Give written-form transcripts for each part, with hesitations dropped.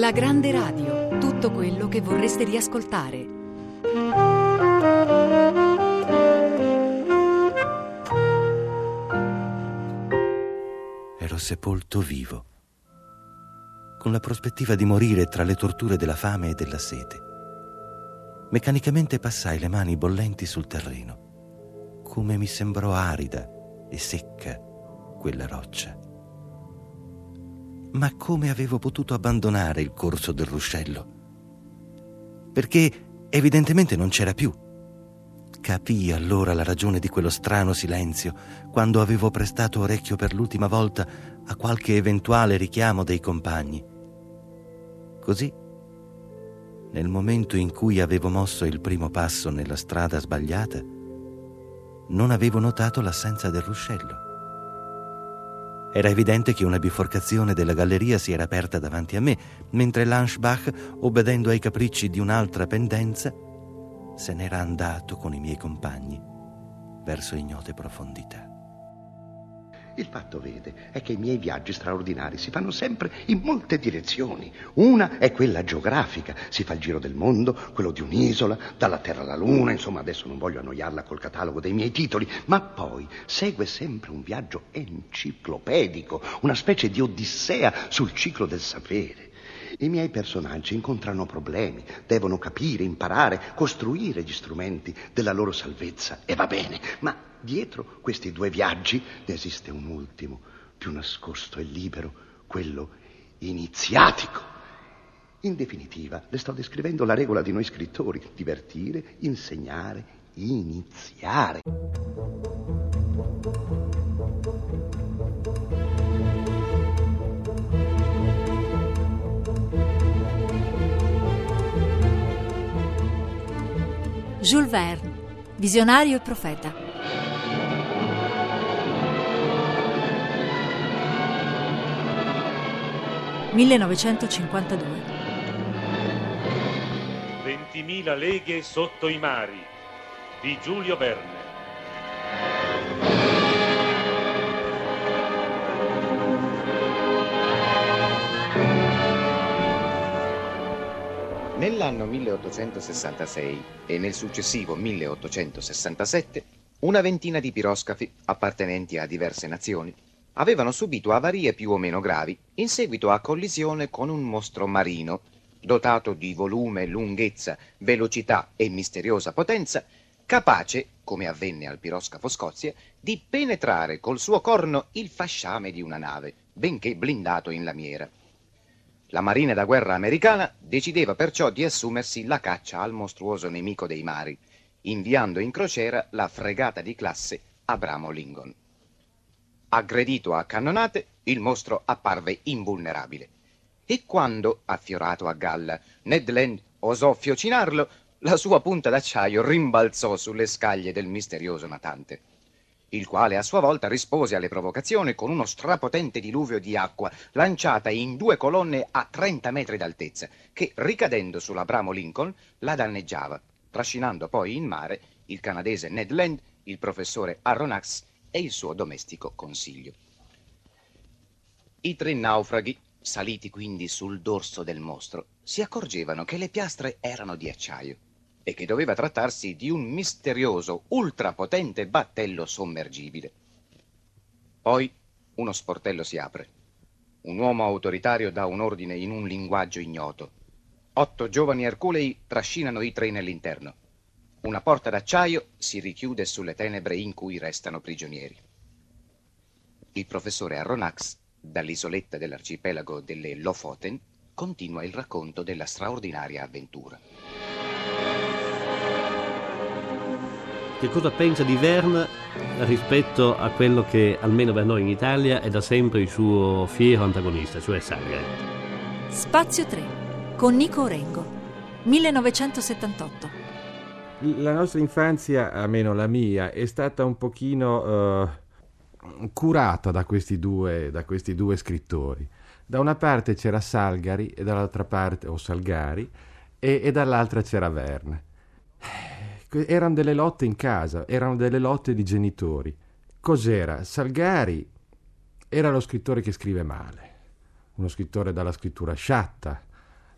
La Grande Radio, tutto quello che vorreste riascoltare. Ero sepolto vivo, con la prospettiva di morire tra le torture della fame e della sete. Meccanicamente passai le mani bollenti sul terreno. Come mi sembrò arida e secca quella roccia. Ma come avevo potuto abbandonare il corso del ruscello? Perché evidentemente non c'era più. Capii allora la ragione di quello strano silenzio quando avevo prestato orecchio per l'ultima volta a qualche eventuale richiamo dei compagni. Così, nel momento in cui avevo mosso il primo passo nella strada sbagliata, non avevo notato l'assenza del ruscello. Era evidente che una biforcazione della galleria si era aperta davanti a me, mentre l'Anschbach, obbedendo ai capricci di un'altra pendenza, se n'era andato con i miei compagni verso ignote profondità. Il fatto, vede, è che i miei viaggi straordinari si fanno sempre in molte direzioni. Una è quella geografica, si fa il giro del mondo, quello di un'isola, dalla Terra alla Luna, insomma adesso non voglio annoiarla col catalogo dei miei titoli, ma poi segue sempre un viaggio enciclopedico, una specie di odissea sul ciclo del sapere. I miei personaggi incontrano problemi, devono capire, imparare, costruire gli strumenti della loro salvezza, e va bene, ma dietro questi due viaggi ne esiste un ultimo, più nascosto e libero, quello iniziatico. In definitiva, le sto descrivendo la regola di noi scrittori: divertire, insegnare, iniziare. Jules Verne, visionario e profeta. (1952). 20.000 leghe sotto i mari di Giulio Verne. Nell'anno 1866 e nel successivo 1867 una ventina di piroscafi appartenenti a diverse nazioni avevano subito avarie più o meno gravi in seguito a collisione con un mostro marino dotato di volume, lunghezza, velocità e misteriosa potenza, capace, come avvenne al piroscafo Scozia, di penetrare col suo corno il fasciame di una nave, benché blindato in lamiera. La Marina da guerra americana decideva perciò di assumersi la caccia al mostruoso nemico dei mari, inviando in crociera la fregata di classe Abramo Lincoln. Aggredito a cannonate, il mostro apparve invulnerabile. E quando, affiorato a galla, Ned Land osò fiocinarlo, la sua punta d'acciaio rimbalzò sulle scaglie del misterioso natante, il quale a sua volta rispose alle provocazioni con uno strapotente diluvio di acqua lanciata in 2 colonne a 30 metri d'altezza, che, ricadendo sull'Abramo Lincoln, la danneggiava, trascinando poi in mare il canadese Ned Land, il professore Aronnax e il suo domestico Consiglio. I 3 naufraghi, saliti quindi sul dorso del mostro, si accorgevano che le piastre erano di acciaio e che doveva trattarsi di un misterioso, ultrapotente battello sommergibile. Poi uno sportello si apre. Un uomo autoritario dà un ordine in un linguaggio ignoto. 8 giovani erculei trascinano i 3 nell'interno. Una porta d'acciaio si richiude sulle tenebre in cui restano prigionieri. Il professore Aronnax, dall'isoletta dell'arcipelago delle Lofoten, continua il racconto della straordinaria avventura. Che cosa pensa di Verne rispetto a quello che, almeno per noi in Italia, è da sempre il suo fiero antagonista, cioè Salgari? Spazio 3, con Nico Orengo, 1978. La nostra infanzia, almeno la mia, è stata un pochino curata da questi due scrittori. Da una parte c'era Salgari e dall'altra parte, o Salgari, e dall'altra c'era Verne. Erano delle lotte in casa, erano delle lotte di genitori. Cos'era? Salgari era lo scrittore che scrive male, uno scrittore dalla scrittura sciatta,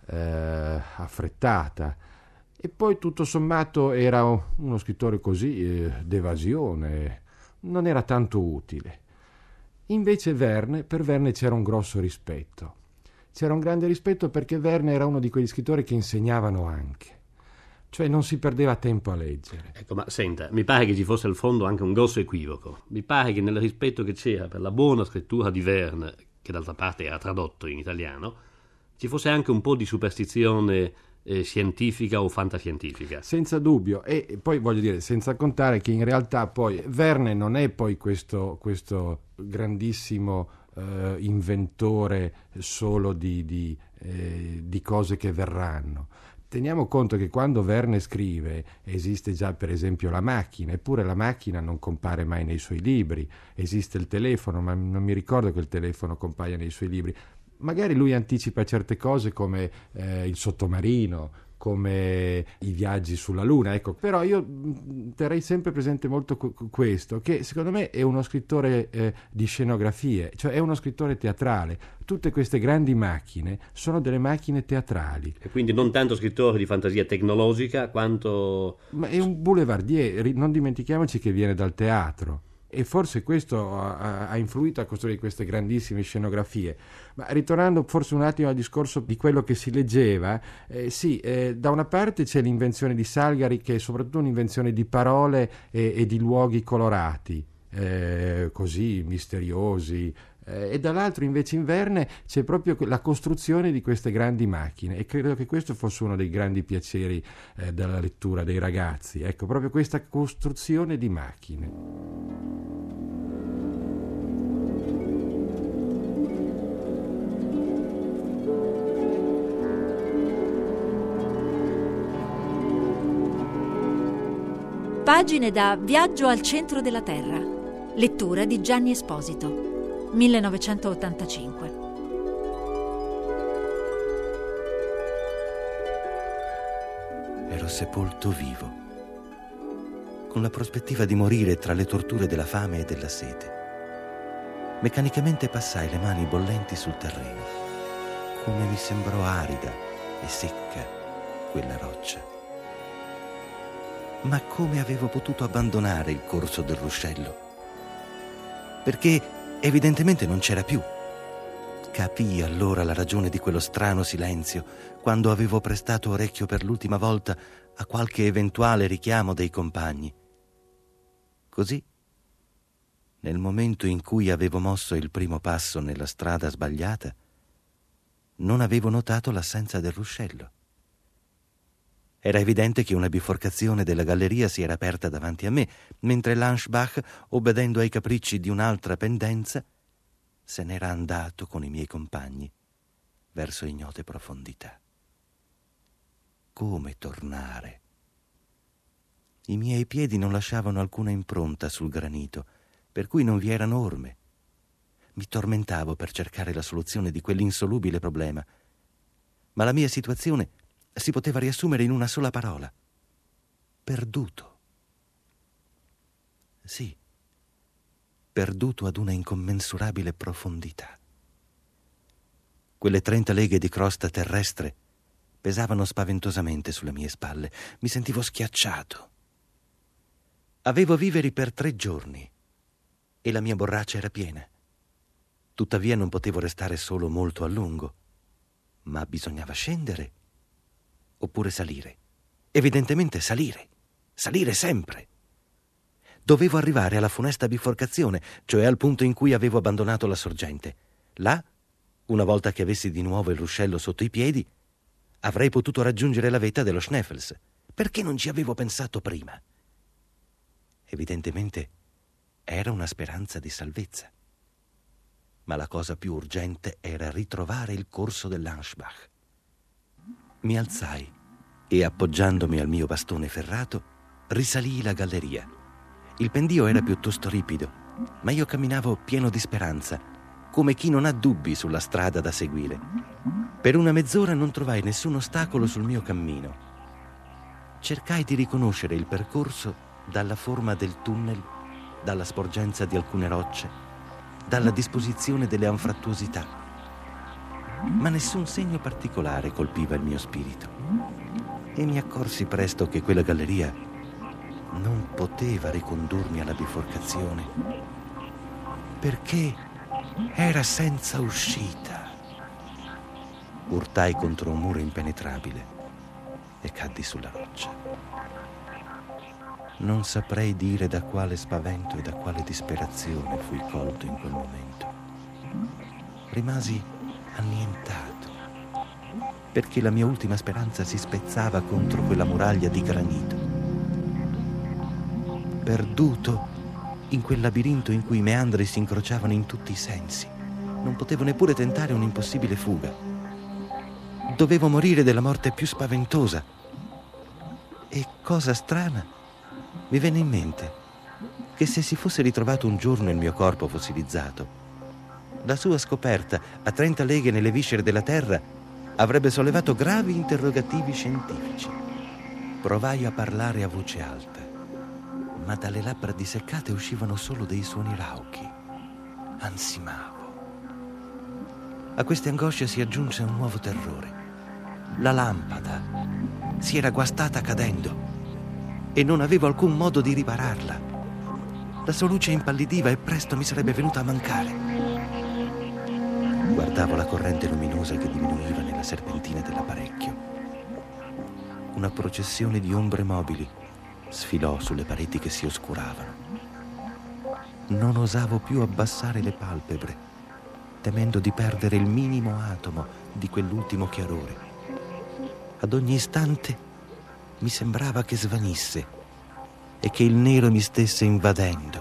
affrettata. E poi tutto sommato era uno scrittore così d'evasione, non era tanto utile. Invece per Verne c'era un grosso rispetto. C'era un grande rispetto perché Verne era uno di quegli scrittori che insegnavano anche. Cioè non si perdeva tempo a leggere. Ecco, ma senta, mi pare che ci fosse al fondo anche un grosso equivoco. Mi pare che nel rispetto che c'era per la buona scrittura di Verne, che d'altra parte era tradotto in italiano, ci fosse anche un po' di superstizione scientifica o fantascientifica. Senza dubbio, e poi voglio dire, senza contare che in realtà poi Verne non è poi questo grandissimo inventore solo di cose che verranno. Teniamo conto che quando Verne scrive esiste già per esempio la macchina, eppure la macchina non compare mai nei suoi libri. Esiste il telefono, ma non mi ricordo che il telefono compaia nei suoi libri. Magari lui anticipa certe cose come il sottomarino, come i viaggi sulla Luna, ecco. Però io terrei sempre presente molto questo, che secondo me è uno scrittore di scenografie, cioè è uno scrittore teatrale. Tutte queste grandi macchine sono delle macchine teatrali. E quindi non tanto scrittore di fantasia tecnologica quanto... Ma è un boulevardier, non dimentichiamoci che viene dal teatro. E forse questo ha influito a costruire queste grandissime scenografie. Ma ritornando forse un attimo al discorso di quello che si leggeva, da una parte c'è l'invenzione di Salgari, che è soprattutto un'invenzione di parole e di luoghi colorati, così misteriosi, e dall'altro invece in Verne c'è proprio la costruzione di queste grandi macchine, e credo che questo fosse uno dei grandi piaceri della lettura dei ragazzi, ecco, proprio questa costruzione di macchine. Pagine da Viaggio al centro della Terra. Lettura di Gianni Esposito. 1985. Ero sepolto vivo, con la prospettiva di morire tra le torture della fame e della sete. Meccanicamente passai le mani bollenti sul terreno, come mi sembrò arida e secca quella roccia. Ma come avevo potuto abbandonare il corso del ruscello? Perché evidentemente non c'era più. Capii allora la ragione di quello strano silenzio quando avevo prestato orecchio per l'ultima volta a qualche eventuale richiamo dei compagni. Così, nel momento in cui avevo mosso il primo passo nella strada sbagliata, non avevo notato l'assenza del ruscello. Era evidente che una biforcazione della galleria si era aperta davanti a me, mentre l'Anschbach, obbedendo ai capricci di un'altra pendenza, se n'era andato con i miei compagni verso ignote profondità. Come tornare? I miei piedi non lasciavano alcuna impronta sul granito, per cui non vi erano orme. Mi tormentavo per cercare la soluzione di quell'insolubile problema, ma la mia situazione si poteva riassumere in una sola parola: perduto. Sì, perduto ad una incommensurabile profondità. Quelle 30 leghe di crosta terrestre pesavano spaventosamente sulle mie spalle. Mi sentivo schiacciato. Avevo viveri per 3 giorni e la mia borraccia era piena. Tuttavia non potevo restare solo molto a lungo, ma bisognava scendere oppure salire. Evidentemente salire sempre. Dovevo arrivare alla funesta biforcazione, cioè al punto in cui avevo abbandonato la sorgente. Là, una volta che avessi di nuovo il ruscello sotto i piedi, avrei potuto raggiungere la vetta dello Schneefels. Perché non ci avevo pensato prima? Evidentemente era una speranza di salvezza. Ma la cosa più urgente era ritrovare il corso dell'Anschbach. Mi alzai e, appoggiandomi al mio bastone ferrato, risalii la galleria. Il pendio era piuttosto ripido, ma io camminavo pieno di speranza, come chi non ha dubbi sulla strada da seguire. Per una mezz'ora non trovai nessun ostacolo sul mio cammino. Cercai di riconoscere il percorso dalla forma del tunnel, dalla sporgenza di alcune rocce, dalla disposizione delle anfrattuosità. ma nessun segno particolare colpiva il mio spirito. E mi accorsi presto che quella galleria non poteva ricondurmi alla biforcazione, perché era senza uscita. Urtai contro un muro impenetrabile e caddi sulla roccia. Non saprei dire da quale spavento e da quale disperazione fui colto in quel momento. Rimasi annientato, perché la mia ultima speranza si spezzava contro quella muraglia di granito. Perduto in quel labirinto in cui i meandri si incrociavano in tutti i sensi, non potevo neppure tentare un'impossibile fuga. Dovevo morire della morte più spaventosa. E cosa strana, mi venne in mente che se si fosse ritrovato un giorno il mio corpo fossilizzato, la sua scoperta a 30 leghe nelle viscere della terra avrebbe sollevato gravi interrogativi scientifici. Provai a parlare a voce alta, ma dalle labbra disseccate uscivano solo dei suoni rauchi. Ansimavo. A queste angosce si aggiunse un nuovo terrore. La lampada si era guastata cadendo e non avevo alcun modo di ripararla. La sua luce impallidiva e presto mi sarebbe venuta a mancare. Guardavo la corrente luminosa che diminuiva nella serpentina dell'apparecchio. Una processione di ombre mobili sfilò sulle pareti che si oscuravano. Non osavo più abbassare le palpebre, temendo di perdere il minimo atomo di quell'ultimo chiarore. Ad ogni istante mi sembrava che svanisse e che il nero mi stesse invadendo.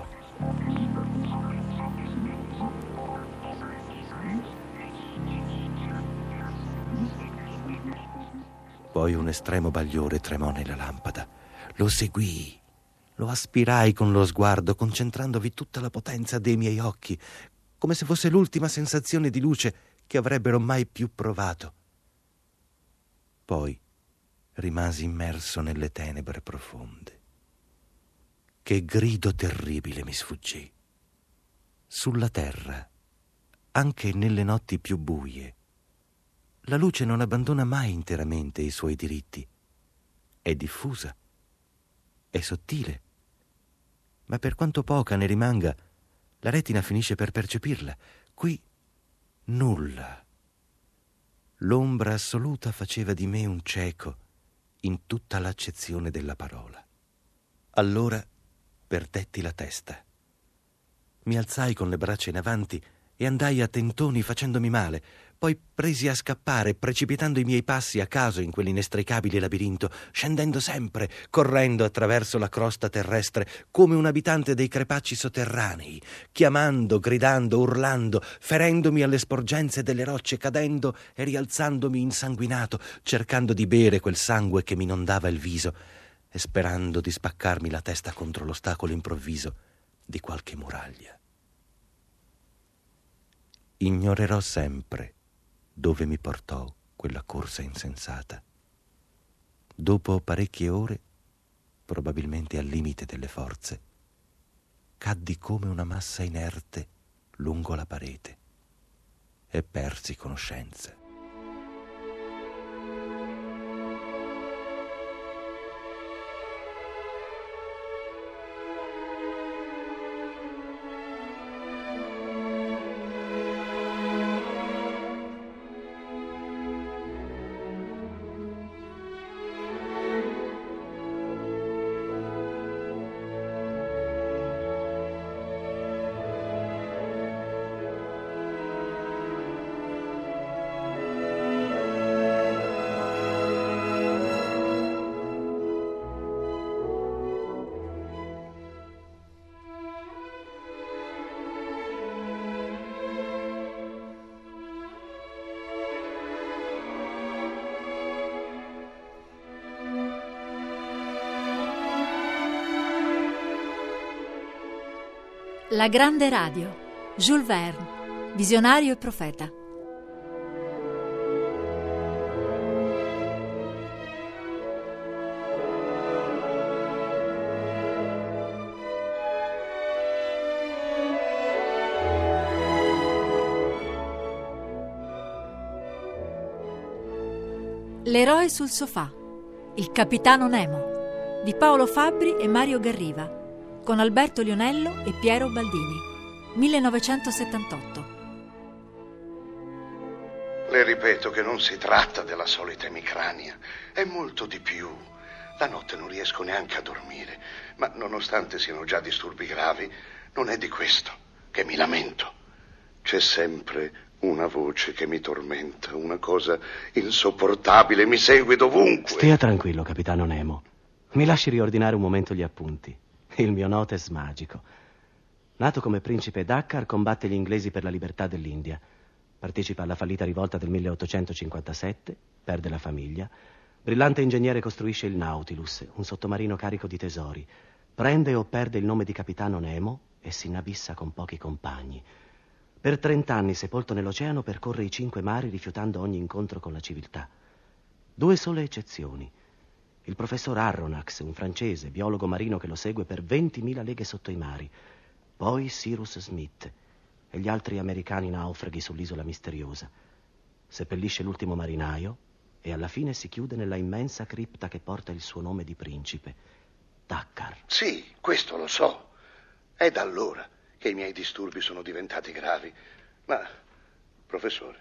Poi un estremo bagliore tremò nella lampada. Lo seguii, lo aspirai con lo sguardo, concentrandovi tutta la potenza dei miei occhi, come se fosse l'ultima sensazione di luce che avrebbero mai più provato. Poi rimasi immerso nelle tenebre profonde. Che grido terribile mi sfuggì. Sulla terra, anche nelle notti più buie, la luce non abbandona mai interamente i suoi diritti. È diffusa, è sottile, ma per quanto poca ne rimanga, la retina finisce per percepirla. Qui nulla. L'ombra assoluta faceva di me un cieco in tutta l'accezione della parola. Allora perdetti la testa. Mi alzai con le braccia in avanti e andai a tentoni facendomi male. Poi presi a scappare, precipitando i miei passi a caso in quell'inestricabile labirinto, scendendo sempre, correndo attraverso la crosta terrestre come un abitante dei crepacci sotterranei, chiamando, gridando, urlando, ferendomi alle sporgenze delle rocce, cadendo e rialzandomi insanguinato, cercando di bere quel sangue che mi inondava il viso e sperando di spaccarmi la testa contro l'ostacolo improvviso di qualche muraglia. Ignorerò sempre dove mi portò quella corsa insensata. Dopo parecchie ore, probabilmente al limite delle forze, caddi come una massa inerte lungo la parete e persi conoscenza. La grande radio, Jules Verne, visionario e profeta. L'eroe sul sofà, il capitano Nemo, di Paolo Fabbri e Mario Garriva, con Alberto Lionello e Piero Baldini, 1978. Le ripeto che non si tratta della solita emicrania, è molto di più. La notte non riesco neanche a dormire, ma nonostante siano già disturbi gravi, non è di questo che mi lamento. C'è sempre una voce che mi tormenta, una cosa insopportabile, mi segue dovunque. Stia tranquillo, capitano Nemo. Mi lasci riordinare un momento gli appunti. Il mio notes magico. Nato come principe Dakkar, combatte gli inglesi per la libertà dell'India. Partecipa alla fallita rivolta del 1857, perde la famiglia. Brillante ingegnere costruisce il Nautilus, un sottomarino carico di tesori. Prende o perde il nome di capitano Nemo e si inabissa con pochi compagni. Per 30 anni, sepolto nell'oceano, percorre i 5 mari rifiutando ogni incontro con la civiltà. 2 sole eccezioni. Il professor Aronnax, un francese, biologo marino che lo segue per 20.000 leghe sotto i mari. Poi Cyrus Smith e gli altri americani naufraghi sull'isola misteriosa. Seppellisce l'ultimo marinaio e alla fine si chiude nella immensa cripta che porta il suo nome di principe, Dakkar. Sì, questo lo so. È da allora che i miei disturbi sono diventati gravi. Ma, professore,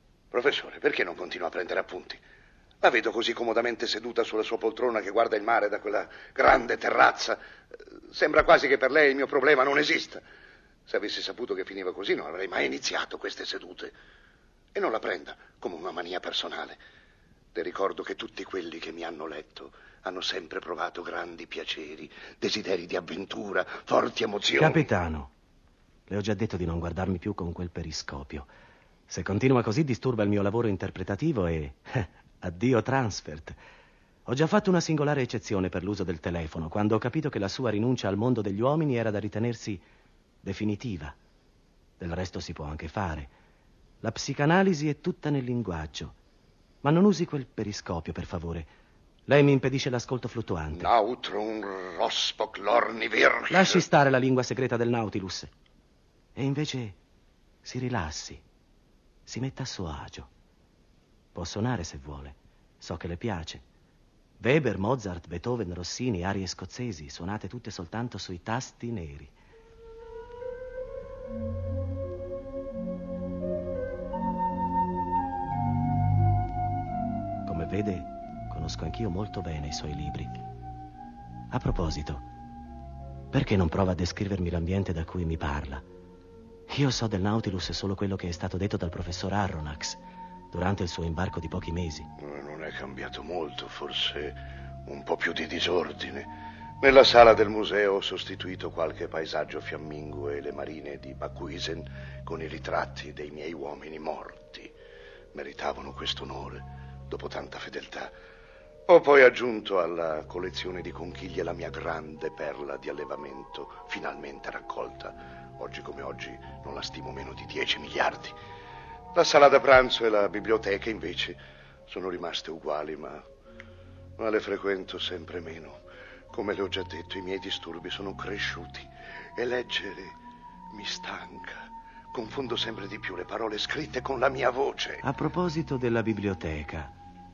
perché non continua a prendere appunti? La vedo così comodamente seduta sulla sua poltrona che guarda il mare da quella grande terrazza. Sembra quasi che per lei il mio problema non esista. Se avessi saputo che finiva così non avrei mai iniziato queste sedute. E non la prenda come una mania personale. Le ricordo che tutti quelli che mi hanno letto hanno sempre provato grandi piaceri, desideri di avventura, forti emozioni. Capitano, le ho già detto di non guardarmi più con quel periscopio. Se continua così disturba il mio lavoro interpretativo e... addio Transfert. Ho già fatto una singolare eccezione per l'uso del telefono, quando ho capito che la sua rinuncia al mondo degli uomini era da ritenersi definitiva. Del resto si può anche fare. La psicanalisi è tutta nel linguaggio. Ma non usi quel periscopio, per favore. Lei mi impedische l'ascolto fluttuante. Nautrum rospok lornivir. Lasci stare la lingua segreta del Nautilus. E invece si rilassi. Si metta a suo agio. Può suonare se vuole. So che le piace. Weber, Mozart, Beethoven, Rossini, arie scozzesi, suonate tutte soltanto sui tasti neri. Come vede, conosco anch'io molto bene i suoi libri. A proposito, perché non prova a descrivermi l'ambiente da cui mi parla? Io so del Nautilus solo quello che è stato detto dal professor Aronnax durante il suo imbarco di pochi mesi. Non è cambiato molto, forse un po' più di disordine. Nella sala del museo ho sostituito qualche paesaggio fiammingo e le marine di Bakuisen con i ritratti dei miei uomini morti. Meritavano questo onore, dopo tanta fedeltà. Ho poi aggiunto alla collezione di conchiglie la mia grande perla di allevamento, finalmente raccolta. Oggi come oggi non la stimo meno di 10 miliardi. La sala da pranzo e la biblioteca, invece, sono rimaste uguali, ma le frequento sempre meno. Come le ho già detto, i miei disturbi sono cresciuti e leggere mi stanca. Confondo sempre di più le parole scritte con la mia voce. A proposito della biblioteca,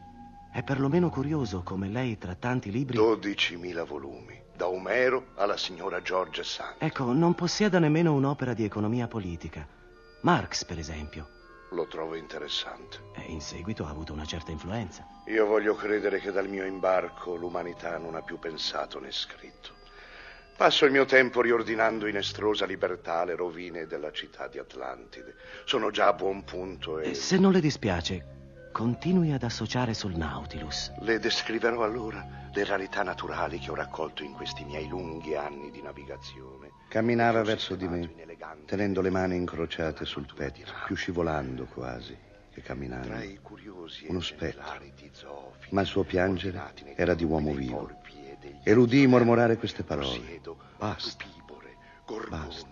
è perlomeno curioso come lei, tra tanti libri... 12.000 volumi, da Omero alla signora George Sand. Ecco, non possieda nemmeno un'opera di economia politica. Marx, per esempio. Lo trovo interessante. E in seguito ha avuto una certa influenza. Io voglio credere che dal mio imbarco l'umanità non ha più pensato né scritto. Passo il mio tempo riordinando in estrosa libertà le rovine della città di Atlantide. Sono già a buon punto e... Se non le dispiace, continui ad associare sul Nautilus. Le descriverò allora le rarità naturali che ho raccolto in questi miei lunghi anni di navigazione. Camminava verso di me, tenendo le mani incrociate sul petto, più scivolando quasi che camminando. Uno spettro, ma il suo piangere era di uomo vivo. E l'udii mormorare queste parole. Basta. Basta.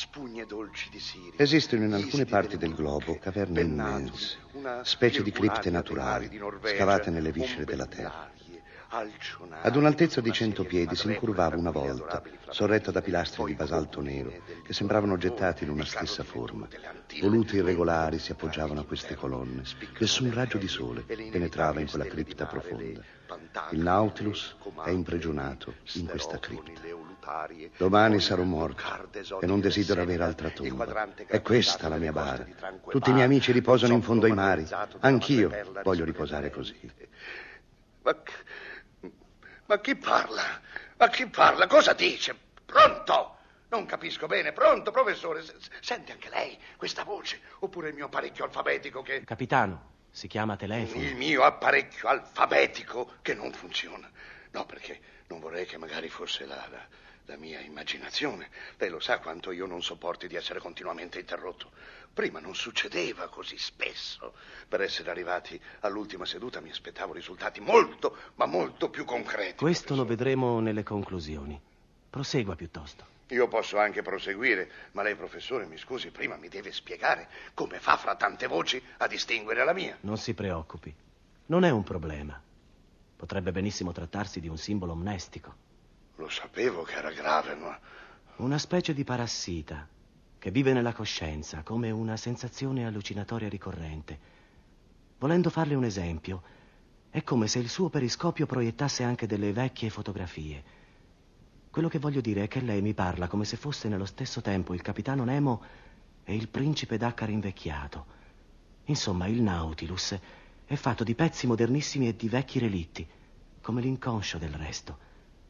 Esistono in alcune parti del globo caverne immense, specie di cripte naturali, scavate nelle viscere della terra. Ad un'altezza di 100 piedi si incurvava una volta, sorretta da pilastri di basalto nero che sembravano gettati in una stessa forma. Volute irregolari si appoggiavano a queste colonne. Nessun raggio di sole penetrava in quella cripta profonda. Il Nautilus è imprigionato in questa cripta. Domani sarò morto e non desidero avere altra tomba. È questa la mia bara. Tutti i miei amici riposano in fondo ai mari. Anch'io voglio riposare così. Ma chi parla? Ma chi parla? Cosa dice? Pronto? Non capisco bene. Pronto, professore? Sente anche lei questa voce? Oppure il mio apparecchio alfabetico che... Capitano, si chiama telefono. Il mio apparecchio alfabetico che non funziona. No, perché non vorrei che magari fosse la mia immaginazione. Lei lo sa quanto io non sopporti di essere continuamente interrotto. Prima non succedeva così spesso. Per essere arrivati all'ultima seduta mi aspettavo risultati molto, ma molto più concreti. Questo lo vedremo nelle conclusioni. Prosegua piuttosto. Io posso anche proseguire, ma lei, professore, mi scusi, prima mi deve spiegare come fa fra tante voci a distinguere la mia. Non si preoccupi. Non è un problema. Potrebbe benissimo trattarsi di un simbolo mnestico. Lo sapevo che era grave, ma... Una specie di parassita che vive nella coscienza come una sensazione allucinatoria ricorrente. Volendo farle un esempio, è come se il suo periscopio proiettasse anche delle vecchie fotografie. Quello che voglio dire è che lei mi parla come se fosse nello stesso tempo il capitano Nemo e il principe Dakkar invecchiato. Insomma, il Nautilus è fatto di pezzi modernissimi e di vecchi relitti, come l'inconscio del resto.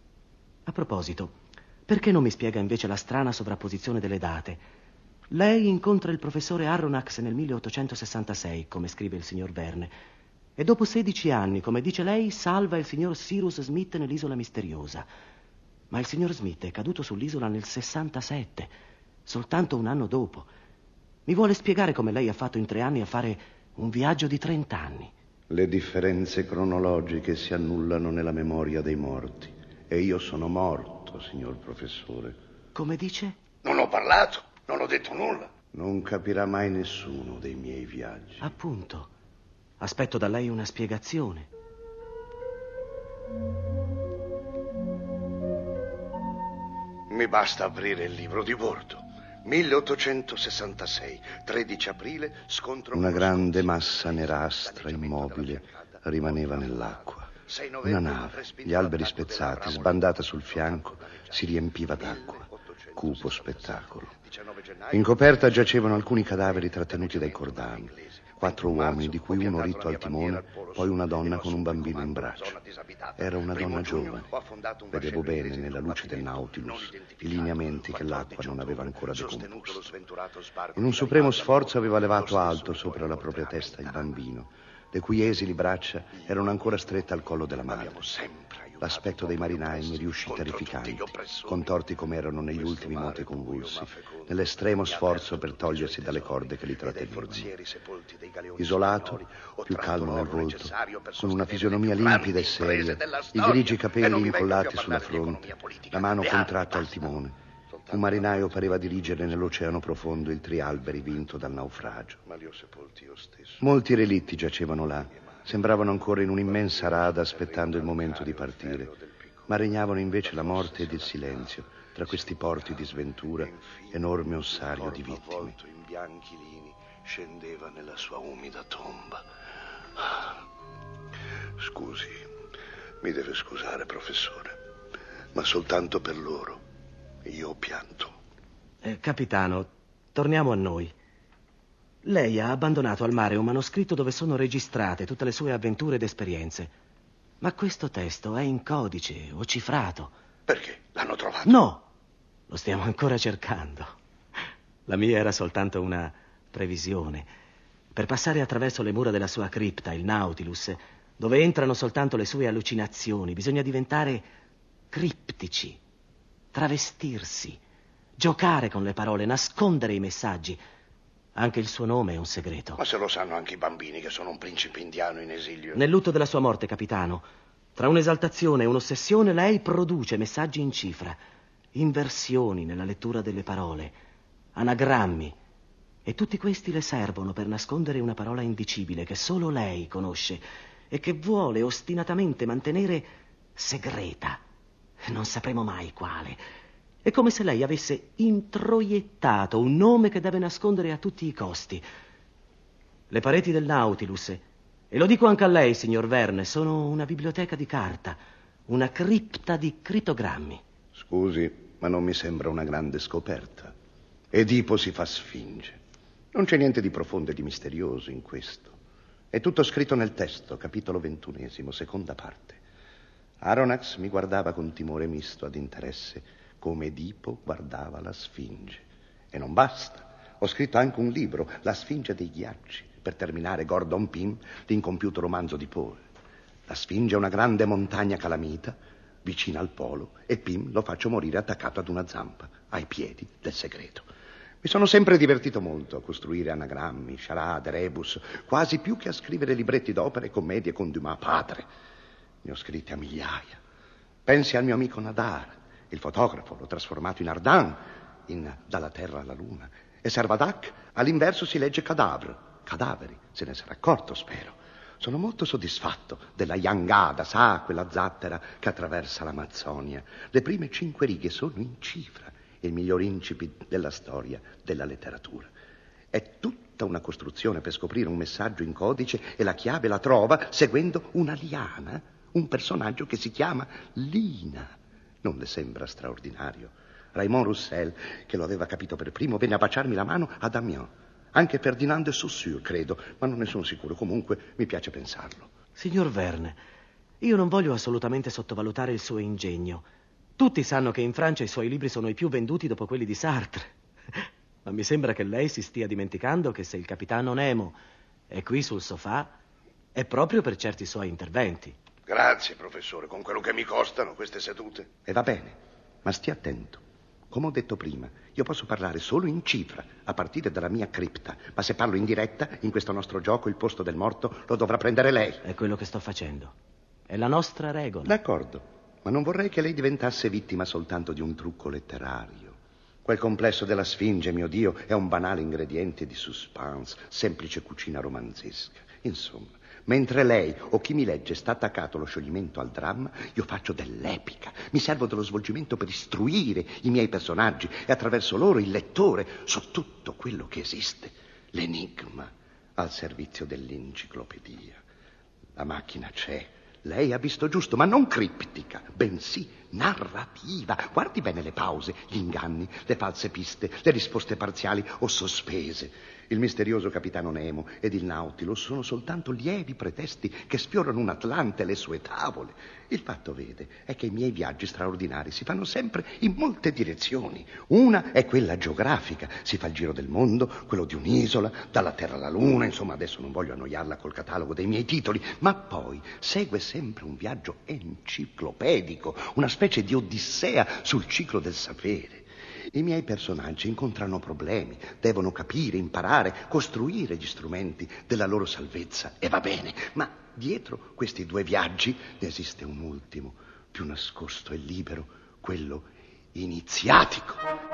A proposito, perché non mi spiega invece la strana sovrapposizione delle date? Lei incontra il professore Aronnax nel 1866, come scrive il signor Verne, e dopo 16 anni, come dice lei, salva il signor Cyrus Smith nell'isola misteriosa. Ma il signor Smith è caduto sull'isola nel 67, soltanto un anno dopo. Mi vuole spiegare come lei ha fatto in 3 anni a fare un viaggio di 30 anni? Le differenze cronologiche si annullano nella memoria dei morti. E io sono morto, signor professore. Come dice? Non ho parlato, non ho detto nulla. Non capirà mai nessuno dei miei viaggi. Appunto. Aspetto da lei una spiegazione. Mi basta aprire il libro di bordo. 1866, 13 aprile, scontro... Una grande massa nerastra, immobile, rimaneva nell'acqua. Una nave, gli alberi spezzati, sbandata sul fianco, si riempiva d'acqua. Cupo spettacolo. In coperta giacevano alcuni cadaveri trattenuti dai cordami. 4 uomini, di cui uno ritto al timone, poi una donna con un bambino in braccio. Era una donna giovane. Vedevo bene, nella luce del Nautilus, i lineamenti che l'acqua non aveva ancora decomposto. In un supremo sforzo aveva levato alto sopra la propria testa il bambino, le cui esili braccia erano ancora strette al collo della madre. L'aspetto dei marinai mi riuscì terrificante, contorti come erano negli ultimi moti convulsi, nell'estremo sforzo per togliersi dalle corde che li trattenevano. Isolato, più calmo nel volto, con una fisionomia limpida e seria, i grigi capelli incollati sulla fronte, la mano contratta al timone, un marinaio pareva dirigere nell'oceano profondo il trialberi vinto dal naufragio. Molti relitti giacevano là. Sembravano ancora in un'immensa rada aspettando il momento di partire, ma regnavano invece la morte ed il silenzio tra questi porti di sventura, enorme ossario di vittime. In bianchi lini scendeva nella sua umida tomba. Scusi, mi deve scusare, professore, ma soltanto per loro io ho pianto. Capitano, torniamo a noi. Lei ha abbandonato al mare un manoscritto dove sono registrate tutte le sue avventure ed esperienze. Ma questo testo è in codice o cifrato. Perché? L'hanno trovato? No, lo stiamo ancora cercando. La mia era soltanto una previsione. Per passare attraverso le mura della sua cripta, il Nautilus, dove entrano soltanto le sue allucinazioni, bisogna diventare criptici, travestirsi, giocare con le parole, nascondere i messaggi. Anche il suo nome è un segreto. Ma se lo sanno anche i bambini che sono un principe indiano in esilio. Nel lutto della sua morte, capitano, tra un'esaltazione e un'ossessione, lei produce messaggi in cifra, inversioni nella lettura delle parole, anagrammi, e tutti questi le servono per nascondere una parola indicibile che solo lei conosce e che vuole ostinatamente mantenere segreta. Non sapremo mai quale. È come se lei avesse introiettato un nome che deve nascondere a tutti i costi. Le pareti del Nautilus, e lo dico anche a lei, signor Verne, sono una biblioteca di carta, una cripta di crittogrammi. Scusi, ma non mi sembra una grande scoperta. Edipo si fa sfinge. Non c'è niente di profondo e di misterioso in questo. È tutto scritto nel testo, capitolo 21, seconda parte. Aronnax mi guardava con timore misto ad interesse, come Edipo guardava la Sfinge. E non basta. Ho scritto anche un libro, La Sfinge dei ghiacci, per terminare Gordon Pym, l'incompiuto romanzo di Poe. La Sfinge è una grande montagna calamita, vicina al polo, e Pym lo faccio morire attaccato ad una zampa, ai piedi del segreto. Mi sono sempre divertito molto a costruire anagrammi, charade, rebus, quasi più che a scrivere libretti d'opera e commedie con Dumas padre. Ne ho scritti a migliaia. Pensi al mio amico Nadar, il fotografo, l'ho trasformato in Ardan, in Dalla Terra alla Luna. E Servadac, all'inverso si legge cadavre, cadaveri, se ne sarà accorto, spero. Sono molto soddisfatto della Jangada, sa, quella zattera che attraversa l'Amazzonia. Le prime 5 righe sono in cifra, il miglior incipit della storia della letteratura. È tutta una costruzione per scoprire un messaggio in codice e la chiave la trova seguendo una liana, un personaggio che si chiama Lina. Non le sembra straordinario? Raymond Roussel, che lo aveva capito per primo, venne a baciarmi la mano ad Amiens. Anche Ferdinand de Saussure, credo, ma non ne sono sicuro. Comunque mi piace pensarlo. Signor Verne, io non voglio assolutamente sottovalutare il suo ingegno. Tutti sanno che in Francia i suoi libri sono i più venduti dopo quelli di Sartre. Ma mi sembra che lei si stia dimenticando che se il capitano Nemo è qui sul sofà è proprio per certi suoi interventi. Grazie, professore, con quello che mi costano queste sedute. E va bene, ma stia attento. Come ho detto prima, io posso parlare solo in cifra, a partire dalla mia cripta. Ma se parlo in diretta, in questo nostro gioco, il posto del morto lo dovrà prendere lei. È quello che sto facendo. È la nostra regola. D'accordo, ma non vorrei che lei diventasse vittima soltanto di un trucco letterario. Quel complesso della Sfinge, mio Dio, è un banale ingrediente di suspense, semplice cucina romanzesca. Insomma, mentre lei o chi mi legge sta attaccato allo scioglimento al dramma, io faccio dell'epica. Mi servo dello svolgimento per istruire i miei personaggi e attraverso loro il lettore su tutto quello che esiste. L'enigma al servizio dell'enciclopedia. La macchina c'è. Lei ha visto giusto, ma non criptica, bensì narrativa. Guardi bene le pause, gli inganni, le false piste, le risposte parziali o sospese. Il misterioso capitano Nemo ed il Nautilus sono soltanto lievi pretesti che sfiorano un Atlante e le sue tavole. Il fatto, vede, è che i miei viaggi straordinari si fanno sempre in molte direzioni. Una è quella geografica, si fa il giro del mondo, quello di un'isola, dalla Terra alla Luna, insomma adesso non voglio annoiarla col catalogo dei miei titoli, ma poi segue sempre un viaggio enciclopedico, una specie di odissea sul ciclo del sapere. I miei personaggi incontrano problemi, devono capire, imparare, costruire gli strumenti della loro salvezza. E va bene, ma dietro questi 2 viaggi ne esiste un ultimo, più nascosto e libero, quello iniziatico.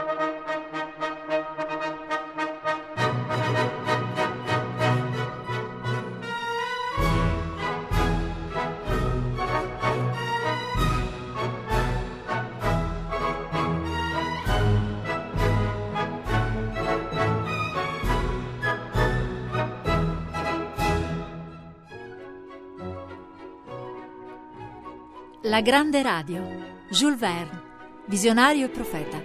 La grande radio. Jules Verne, visionario e profeta.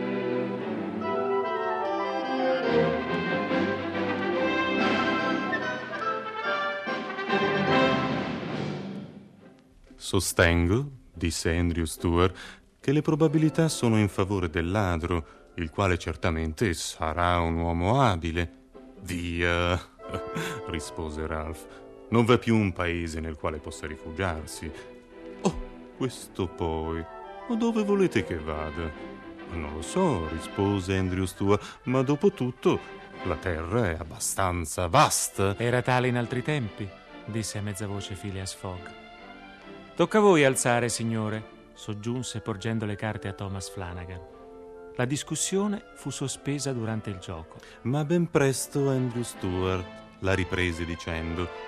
Sostengo, disse Andrew Stuart, che le probabilità sono in favore del ladro, il quale certamente sarà un uomo abile. Via, rispose Ralph. Non v'è più un paese nel quale possa rifugiarsi. Oh, questo poi. Ma dove volete che vada? Non lo so, rispose Andrew Stuart, ma dopo tutto la terra è abbastanza vasta. Era tale in altri tempi, disse a mezza voce Phileas Fogg. Tocca a voi alzare, signore, soggiunse porgendo le carte a Thomas Flanagan. La discussione fu sospesa durante il gioco. Ma ben presto Andrew Stuart la riprese dicendo: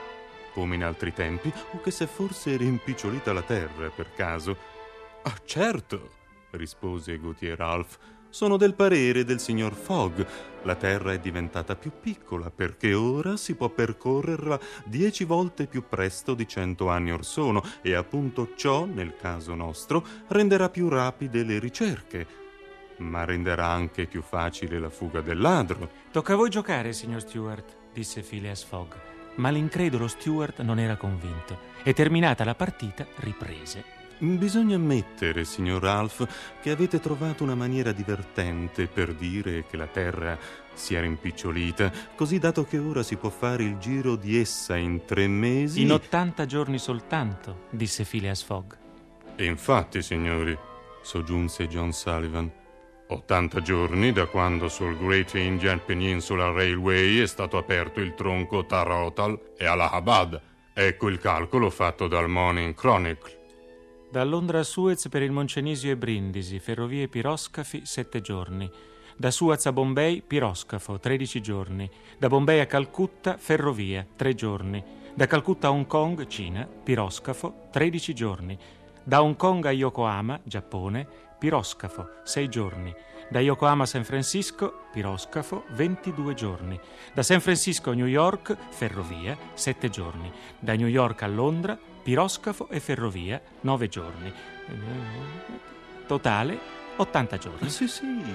come in altri tempi, o che se forse è rimpicciolita la terra per caso. Ah, certo, rispose Gauthier Ralph. Sono del parere del signor Fogg. La terra è diventata più piccola perché ora si può percorrerla 10 volte più presto di 100 anni or sono, e appunto ciò, nel caso nostro, renderà più rapide le ricerche, ma renderà anche più facile la fuga del ladro. Tocca a voi giocare, signor Stewart, disse Phileas Fogg, ma l'incredulo Stewart non era convinto e, terminata la partita, riprese. Bisogna ammettere, signor Ralph, che avete trovato una maniera divertente per dire che la terra si è rimpicciolita, così dato che ora si può fare il giro di essa in 3 mesi... In 80 giorni soltanto, disse Phileas Fogg. E infatti, signori, soggiunse John Sullivan, 80 giorni da quando sul Great Indian Peninsula Railway è stato aperto il tronco Tarotal e Allahabad. Ecco il calcolo fatto dal Morning Chronicle. Da Londra a Suez per il Moncenisio e Brindisi, ferrovie piroscafi, 7 giorni. Da Suez a Bombay, piroscafo, 13 giorni. Da Bombay a Calcutta, ferrovia, 3 giorni. Da Calcutta a Hong Kong, Cina, piroscafo, 13 giorni. Da Hong Kong a Yokohama, Giappone, piroscafo, 6 giorni. Da Yokohama a San Francisco, piroscafo, 22 giorni. Da San Francisco a New York, ferrovia, 7 giorni. Da New York a Londra, piroscafo e ferrovia, 9 giorni. Totale, 80 giorni. Sì,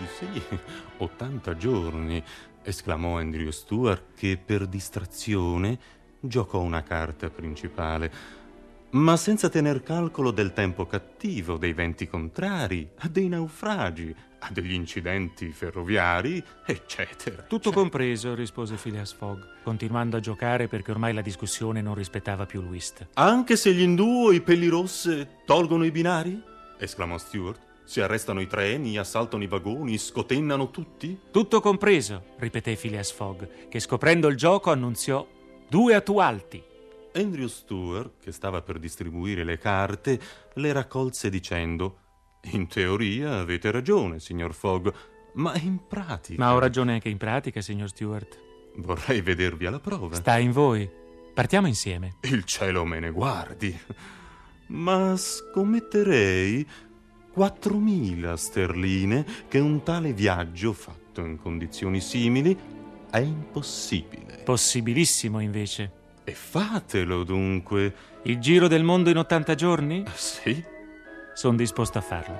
80 giorni, esclamò Andrew Stuart, che per distrazione giocò una carta principale, ma senza tener calcolo del tempo cattivo, dei venti contrari, dei naufragi, degli incidenti ferroviari, eccetera. Tutto compreso, rispose Phileas Fogg, continuando a giocare perché ormai la discussione non rispettava più il whist. Anche se gli indù o i pellirosse tolgono i binari? Esclamò Stuart. Si arrestano i treni, assaltano i vagoni, scotennano tutti? Tutto compreso, ripeté Phileas Fogg, che scoprendo il gioco annunziò 2 attualti. Andrew Stuart, che stava per distribuire le carte, le raccolse dicendo: in teoria avete ragione, signor Fogg, ma in pratica... Ma ho ragione anche in pratica, signor Stewart. Vorrei vedervi alla prova. Sta in voi. Partiamo insieme. Il cielo me ne guardi. Ma scommetterei 4.000 sterline che un tale viaggio, fatto in condizioni simili, è impossibile. Possibilissimo, invece. E fatelo, dunque. Il giro del mondo in 80 giorni? Sì. Sono disposto a farlo.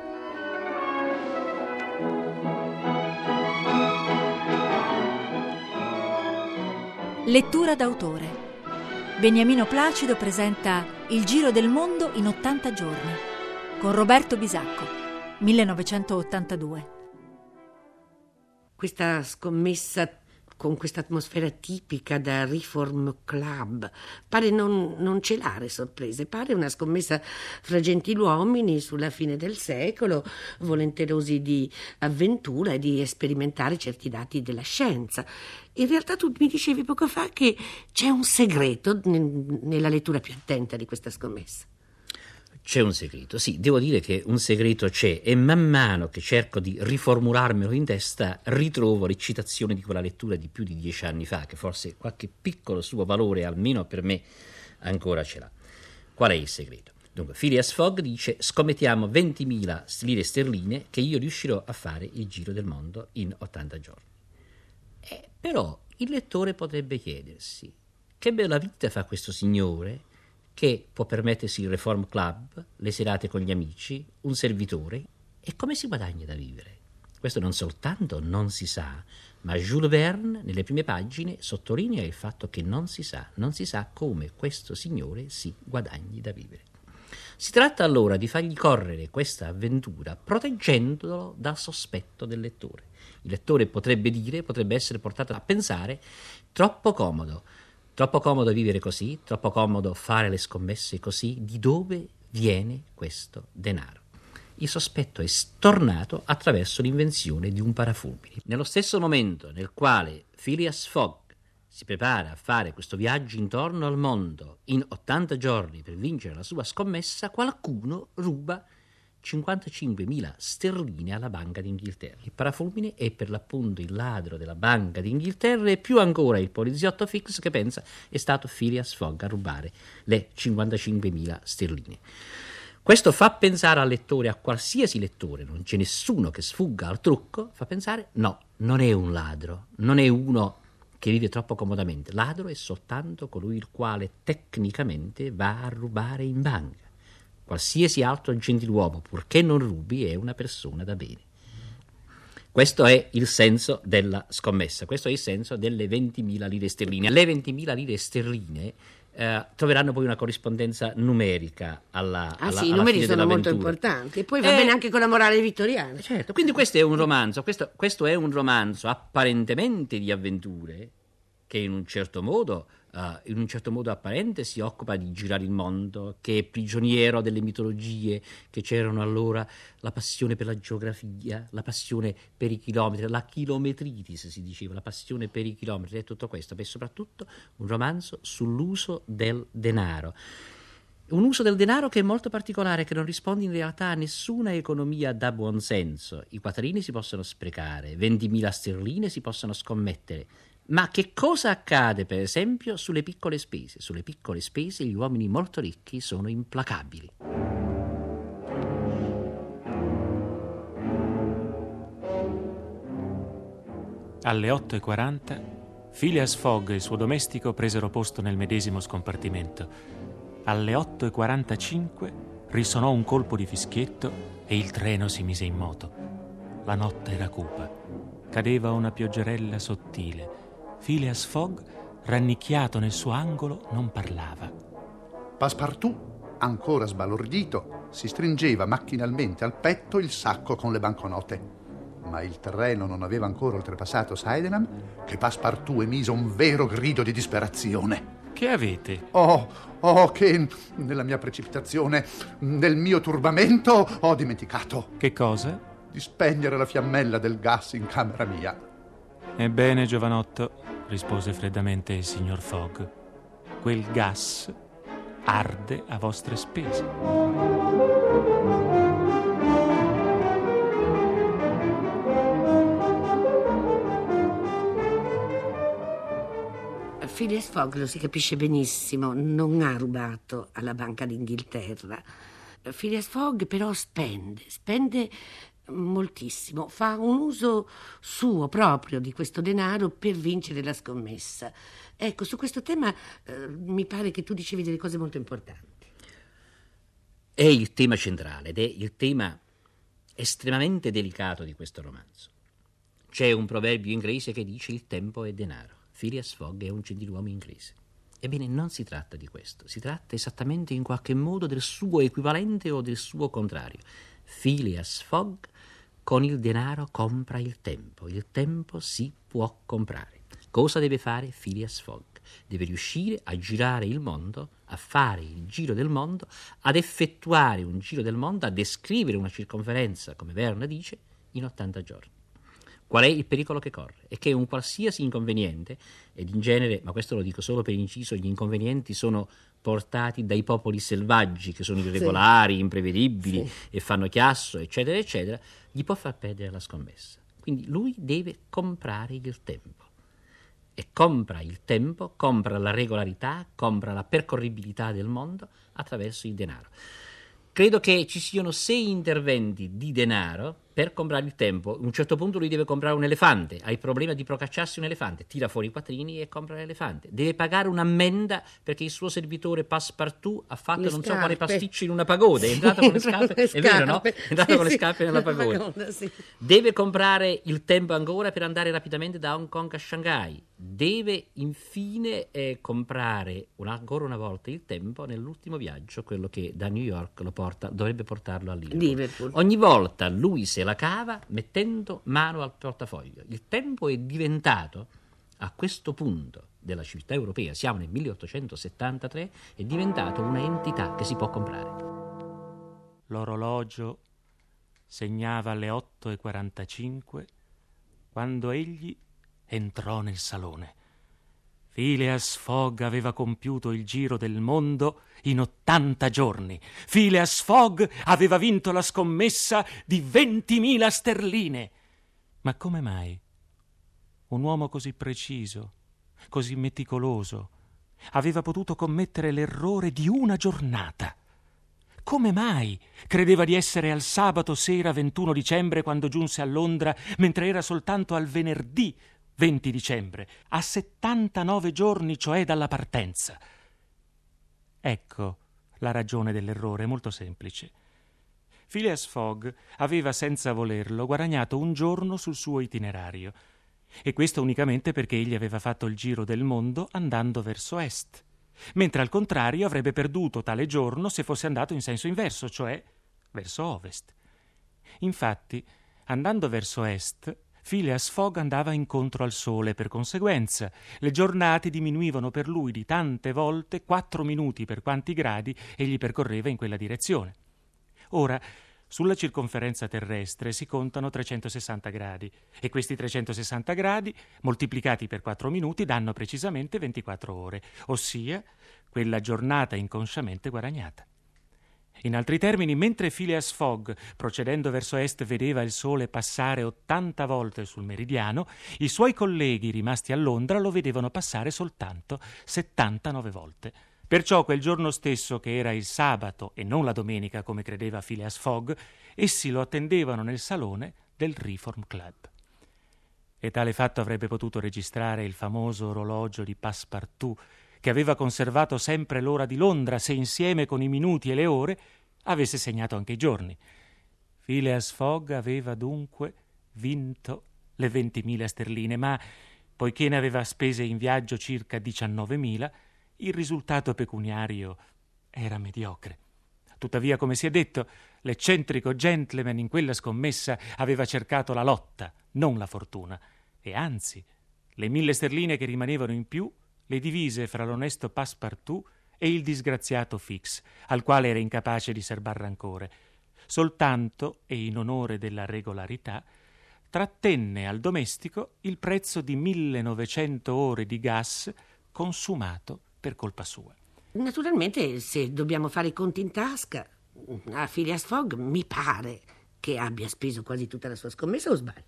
Lettura d'autore. Beniamino Placido presenta Il giro del mondo in 80 giorni con Roberto Bisacco, 1982. Questa scommessa con questa atmosfera tipica da Reform Club pare non celare sorprese, pare una scommessa fra gentiluomini sulla fine del secolo, volenterosi di avventura e di sperimentare certi dati della scienza. In realtà tu mi dicevi poco fa che c'è un segreto nella lettura più attenta di questa scommessa. C'è un segreto, sì, devo dire che un segreto c'è, e man mano che cerco di riformularmelo in testa ritrovo le citazioni di quella lettura di più di 10 anni fa, che forse qualche piccolo suo valore, almeno per me, ancora ce l'ha. Qual è il segreto? Dunque, Phileas Fogg dice: scommettiamo 20.000 lire sterline che io riuscirò a fare il giro del mondo in 80 giorni. Però il lettore potrebbe chiedersi: che bella vita fa questo signore che può permettersi il Reform Club, le serate con gli amici, un servitore, e come si guadagna da vivere? Questo non soltanto non si sa, ma Jules Verne nelle prime pagine sottolinea il fatto che non si sa come questo signore si guadagni da vivere. Si tratta allora di fargli correre questa avventura proteggendolo dal sospetto del lettore. Il lettore potrebbe essere portato a pensare: troppo comodo vivere così, troppo comodo fare le scommesse così, di dove viene questo denaro? Il sospetto è stornato attraverso l'invenzione di un parafulmine. Nello stesso momento nel quale Phileas Fogg si prepara a fare questo viaggio intorno al mondo in 80 giorni per vincere la sua scommessa, qualcuno ruba 55.000 sterline alla Banca d'Inghilterra. Il parafulmine è per l'appunto il ladro della Banca d'Inghilterra e più ancora il poliziotto Fix che pensa è stato Phileas Fogg a rubare le 55.000 sterline. Questo fa pensare al lettore, a qualsiasi lettore, non c'è nessuno che sfugga al trucco, fa pensare no, non è un ladro, non è uno che vive troppo comodamente. Ladro è soltanto colui il quale tecnicamente va a rubare in banca. Qualsiasi altro gentiluomo, purché non rubi, è una persona da bene. Questo è il senso della scommessa, questo è il senso delle 20.000 lire sterline. Le 20.000 lire sterline troveranno poi una corrispondenza numerica alla i numeri sono molto importanti. E poi va bene anche con la morale vittoriana. Certo, quindi questo è un romanzo, questo è un romanzo apparentemente di avventure che in un certo modo apparente si occupa di girare il mondo, che è prigioniero delle mitologie che c'erano allora, la passione per la geografia, la passione per i chilometri, la chilometritis si diceva, la passione per i chilometri, e tutto questo, e soprattutto un romanzo sull'uso del denaro. Un uso del denaro che è molto particolare, che non risponde in realtà a nessuna economia da buon senso. I quattrini si possono sprecare, 20.000 sterline si possono scommettere. Ma che cosa accade, per esempio, sulle piccole spese? Sulle piccole spese gli uomini molto ricchi sono implacabili. Alle 8:40 Phileas Fogg e il suo domestico presero posto nel medesimo scompartimento. Alle 8:45 risonò un colpo di fischietto e il treno si mise in moto. La notte era cupa. Cadeva una pioggerella sottile. Phileas Fogg, rannicchiato nel suo angolo, non parlava. Passepartout, ancora sbalordito, si stringeva macchinalmente al petto il sacco con le banconote. Ma il treno non aveva ancora oltrepassato Sydenham che Passepartout emise un vero grido di disperazione. Che avete? Che nella mia precipitazione, nel mio turbamento, ho dimenticato. Che cosa? Di spegnere la fiammella del gas in camera mia. Ebbene, giovanotto, rispose freddamente il signor Fogg, quel gas arde a vostre spese. Phileas Fogg, lo si capisce benissimo, non ha rubato alla Banca d'Inghilterra. Phileas Fogg però spende moltissimo, fa un uso suo proprio di questo denaro per vincere la scommessa. Ecco, su questo tema mi pare che tu dicevi delle cose molto importanti. È il tema centrale ed è il tema estremamente delicato di questo romanzo. C'è un proverbio inglese che dice il tempo è denaro. Phileas Fogg è un gentiluomo inglese. Ebbene, non si tratta di questo, si tratta esattamente in qualche modo del suo equivalente o del suo contrario. Phileas Fogg con il denaro compra il tempo si può comprare. Cosa deve fare Phileas Fogg? Deve riuscire a girare il mondo, a fare il giro del mondo, ad effettuare un giro del mondo, a descrivere una circonferenza, come Verne dice, in 80 giorni. Qual è il pericolo che corre? È che un qualsiasi inconveniente, ed in genere, ma questo lo dico solo per inciso, gli inconvenienti sono portati dai popoli selvaggi che sono irregolari, imprevedibili e fanno chiasso, eccetera, eccetera, gli può far perdere la scommessa. Quindi lui deve comprare il tempo. E compra il tempo, compra la regolarità, compra la percorribilità del mondo attraverso il denaro. Credo che ci siano 6 interventi di denaro per comprare il tempo. A un certo punto lui deve comprare un elefante, ha il problema di procacciarsi un elefante, tira fuori i quattrini e compra l'elefante. Deve pagare un'ammenda perché il suo servitore Passepartout ha fatto non so quale pasticcio in una pagoda, è entrato con le scarpe, è vero, no? È entrato con le scarpe nella pagoda. Deve comprare il tempo ancora per andare rapidamente da Hong Kong a Shanghai. Deve infine comprare ancora una volta il tempo nell'ultimo viaggio, quello che da New York dovrebbe portarlo a Liverpool. Ogni volta lui se la cava mettendo mano al portafoglio. Il tempo è diventato, a questo punto della civiltà europea, siamo nel 1873, è diventato una entità che si può comprare. L'orologio segnava le 8:45 quando egli entrò nel salone. Phileas Fogg aveva compiuto il giro del mondo in 80 giorni. Phileas Fogg aveva vinto la scommessa di 20.000 sterline. Ma come mai un uomo così preciso, così meticoloso, aveva potuto commettere l'errore di una giornata? Come mai credeva di essere al sabato sera 21 dicembre quando giunse a Londra, mentre era soltanto al venerdì 20 dicembre, a 79 giorni cioè dalla partenza? Ecco la ragione dell'errore, molto semplice. Phileas Fogg aveva, senza volerlo, guadagnato un giorno sul suo itinerario, e questo unicamente perché egli aveva fatto il giro del mondo andando verso est, mentre al contrario avrebbe perduto tale giorno se fosse andato in senso inverso, cioè verso ovest. Infatti, andando verso est, Phileas Fogg andava incontro al sole, per conseguenza le giornate diminuivano per lui di tante volte 4 minuti per quanti gradi egli percorreva in quella direzione. Ora, sulla circonferenza terrestre si contano 360 gradi e questi 360 gradi moltiplicati per 4 minuti danno precisamente 24 ore, ossia quella giornata inconsciamente guadagnata. In altri termini, mentre Phileas Fogg, procedendo verso est, vedeva il sole passare 80 volte sul meridiano, i suoi colleghi rimasti a Londra lo vedevano passare soltanto 79 volte. Perciò quel giorno stesso, che era il sabato e non la domenica come credeva Phileas Fogg, essi lo attendevano nel salone del Reform Club. E tale fatto avrebbe potuto registrare il famoso orologio di Passepartout, che aveva conservato sempre l'ora di Londra se insieme con i minuti e le ore avesse segnato anche i giorni. Phileas Fogg aveva dunque vinto le 20.000 sterline, ma poiché ne aveva spese in viaggio circa 19.000, il risultato pecuniario era mediocre. Tuttavia, come si è detto, l'eccentrico gentleman in quella scommessa aveva cercato la lotta, non la fortuna, e anzi, le 1.000 sterline che rimanevano in più le divise fra l'onesto Passepartout e il disgraziato Fix, al quale era incapace di serbar rancore. Soltanto, e in onore della regolarità, trattenne al domestico il prezzo di 1.900 ore di gas consumato per colpa sua. Naturalmente, se dobbiamo fare i conti in tasca, a Phileas Fogg mi pare che abbia speso quasi tutta la sua scommessa, o sbaglio?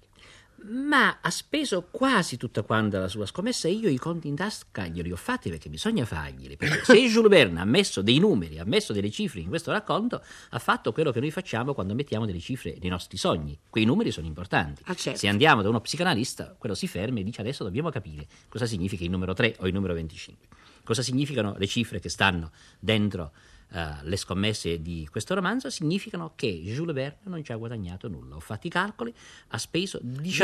Ma ha speso quasi tutta quanta la sua scommessa. Io i conti in tasca glieli ho fatti perché bisogna farglieli, perché se Jules Verne ha messo dei numeri, ha messo delle cifre in questo racconto, ha fatto quello che noi facciamo quando mettiamo delle cifre nei nostri sogni. Quei numeri sono importanti. Certo. Se andiamo da uno psicanalista, quello si ferma e dice: adesso dobbiamo capire cosa significa il numero 3 o il numero 25, cosa significano le cifre che stanno dentro le scommesse di questo romanzo. Significano che Jules Verne non ci ha guadagnato nulla. Ho fatto i calcoli, ha speso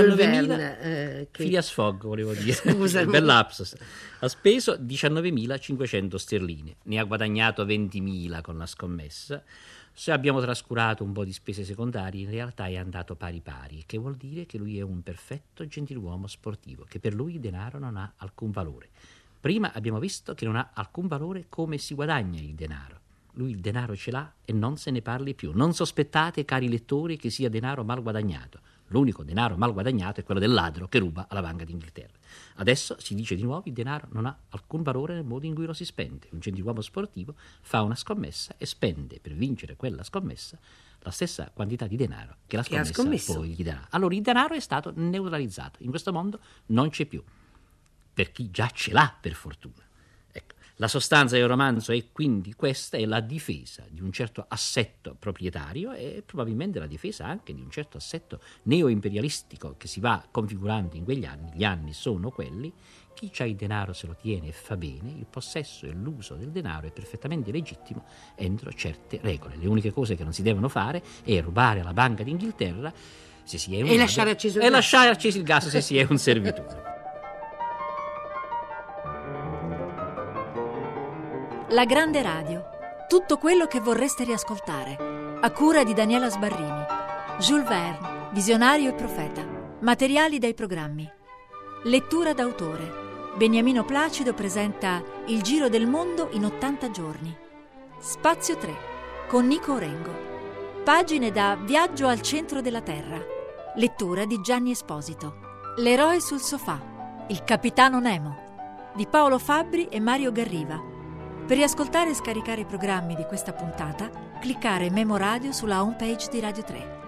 19.000 Phileas Fogg, volevo dire. Scusami. Bel lapsus. Ha speso 19.500 sterline, ne ha guadagnato 20.000 con la scommessa. Se abbiamo trascurato un po' di spese secondarie, in realtà è andato pari pari, che vuol dire che lui è un perfetto gentiluomo sportivo, che per lui il denaro non ha alcun valore. Prima abbiamo visto che non ha alcun valore come si guadagna il denaro. Lui il denaro ce l'ha e non se ne parli più. Non sospettate, cari lettori, che sia denaro mal guadagnato. L'unico denaro mal guadagnato è quello del ladro che ruba alla Banca d'Inghilterra. Adesso si dice di nuovo: il denaro non ha alcun valore nel modo in cui lo si spende. Un gentiluomo sportivo fa una scommessa e spende per vincere quella scommessa la stessa quantità di denaro che la scommessa poi gli darà. Allora il denaro è stato neutralizzato. In questo mondo non c'è più, per chi già ce l'ha, per fortuna. Ecco, la sostanza del romanzo è quindi questa: è la difesa di un certo assetto proprietario e probabilmente la difesa anche di un certo assetto neoimperialistico che si va configurando in quegli anni. Gli anni sono quelli: chi c'ha il denaro se lo tiene e fa bene, il possesso e l'uso del denaro è perfettamente legittimo entro certe regole. Le uniche cose che non si devono fare è rubare alla Banca d'Inghilterra se si è un lasciare acceso il e gas. lasciare acceso il gas se si è un servitore. La Grande Radio. Tutto quello che vorreste riascoltare. A cura di Daniela Sbarrini. Jules Verne, visionario e profeta. Materiali dai programmi. Lettura d'autore. Beniamino Placido presenta Il giro del mondo in 80 giorni. Spazio 3 con Nico Orengo. Pagine da Viaggio al centro della Terra. Lettura di Gianni Esposito. L'eroe sul sofà. Il capitano Nemo. di Paolo Fabbri e Mario Garriva. Per riascoltare e scaricare i programmi di questa puntata, cliccare Memo Radio sulla homepage di Radio 3.